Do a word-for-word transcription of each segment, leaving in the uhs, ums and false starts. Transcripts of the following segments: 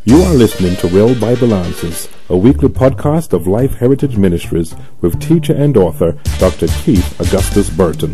You are listening to Real Bible Answers, a weekly podcast of Life Heritage Ministries with teacher and author Doctor Keith Augustus Burton.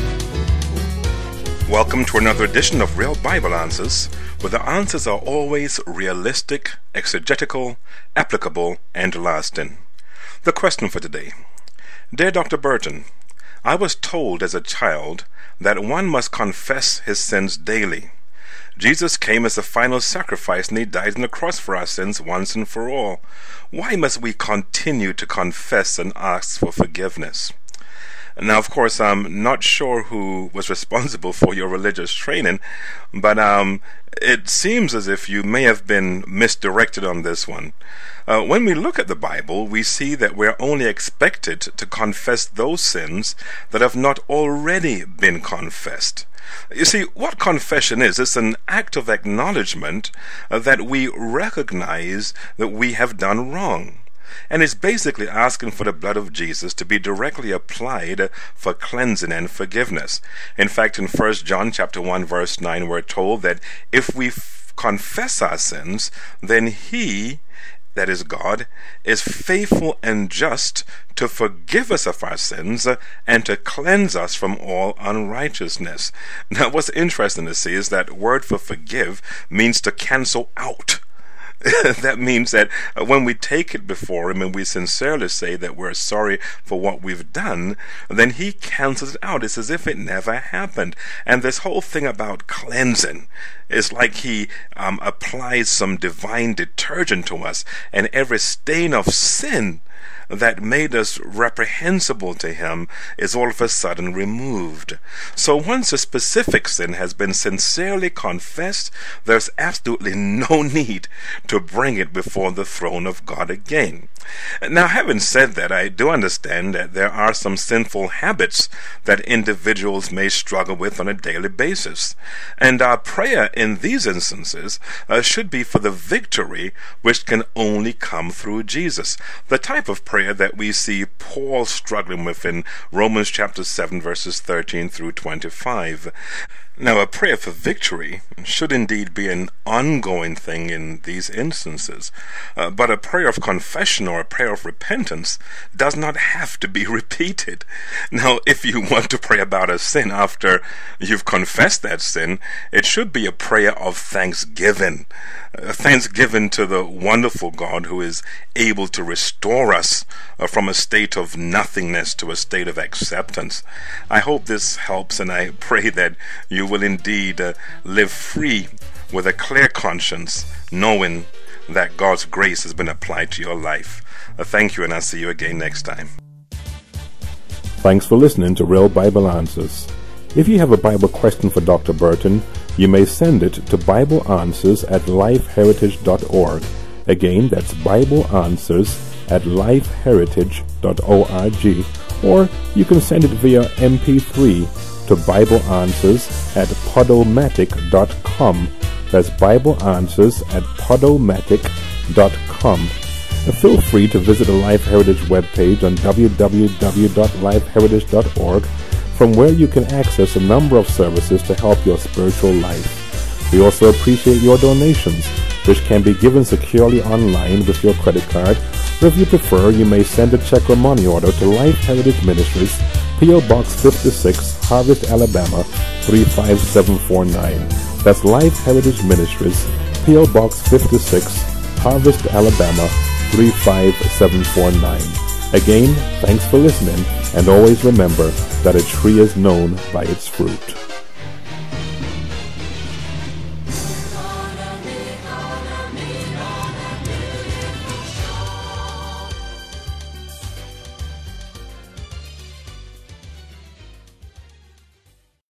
Welcome to another edition of Real Bible Answers, where the answers are always realistic, exegetical, applicable, and lasting. The question for today. Dear Doctor Burton, I was told as a child that one must confess his sins daily. Jesus came as the final sacrifice and he died on the cross for our sins once and for all. Why must we continue to confess and ask for forgiveness? Now, of course, I'm not sure who was responsible for your religious training, but um, it seems as if you may have been misdirected on this one. Uh, when we look at the Bible, we see that we're only expected to confess those sins that have not already been confessed. You see, what confession is, it's an act of acknowledgement uh, that we recognize that we have done wrong. And it's basically asking for the blood of Jesus to be directly applied for cleansing and forgiveness. In fact, in First John chapter one, verse nine, we're told that if we f- confess our sins, then He, that is God, is faithful and just to forgive us of our sins and to cleanse us from all unrighteousness. Now, what's interesting to see is that word for forgive means to cancel out. That means that when we take it before Him and we sincerely say that we're sorry for what we've done, then He cancels it out. It's as if it never happened. And this whole thing about cleansing is like He um, applies some divine detergent to us, and every stain of sin that made us reprehensible to Him is all of a sudden removed. So once a specific sin has been sincerely confessed, there's absolutely no need to bring it before the throne of God again. Now, having said that, I do understand that there are some sinful habits that individuals may struggle with on a daily basis. And our prayer in these instances uh, should be for the victory which can only come through Jesus. The type of prayer that we see Paul struggling with in Romans chapter seven, verses thirteen through twenty-five. Now, a prayer for victory should indeed be an ongoing thing in these instances, uh, but a prayer of confession or a prayer of repentance does not have to be repeated. Now, if you want to pray about a sin after you've confessed that sin, it should be a prayer of thanksgiving. Uh, thanksgiving to the wonderful God who is able to restore us uh, from a state of nothingness to a state of acceptance. I hope this helps, and I pray that you will indeed uh, live free with a clear conscience, knowing that God's grace has been applied to your life. Uh, thank you, and I'll see you again next time. Thanks for listening to Real Bible Answers. If you have a Bible question for Doctor Burton, you may send it to Bible Answers at life heritage dot org. Again, that's Bible Answers at life heritage dot org, or you can send it via M P three to Bible Answers at podomatic dot com. That's Bible Answers at podomatic dot com. Feel free to visit the Life Heritage webpage on w w w dot life heritage dot org, from where you can access a number of services to help your spiritual life. We also appreciate your donations, which can be given securely online with your credit card, or if you prefer, you may send a check or money order to Life Heritage Ministries, P O Box fifty-six, Harvest, Alabama three five seven four nine. That's Life Heritage Ministries, P O Box fifty-six, Harvest, Alabama three five seven four nine. Again, thanks for listening, and always remember that a tree is known by its fruit.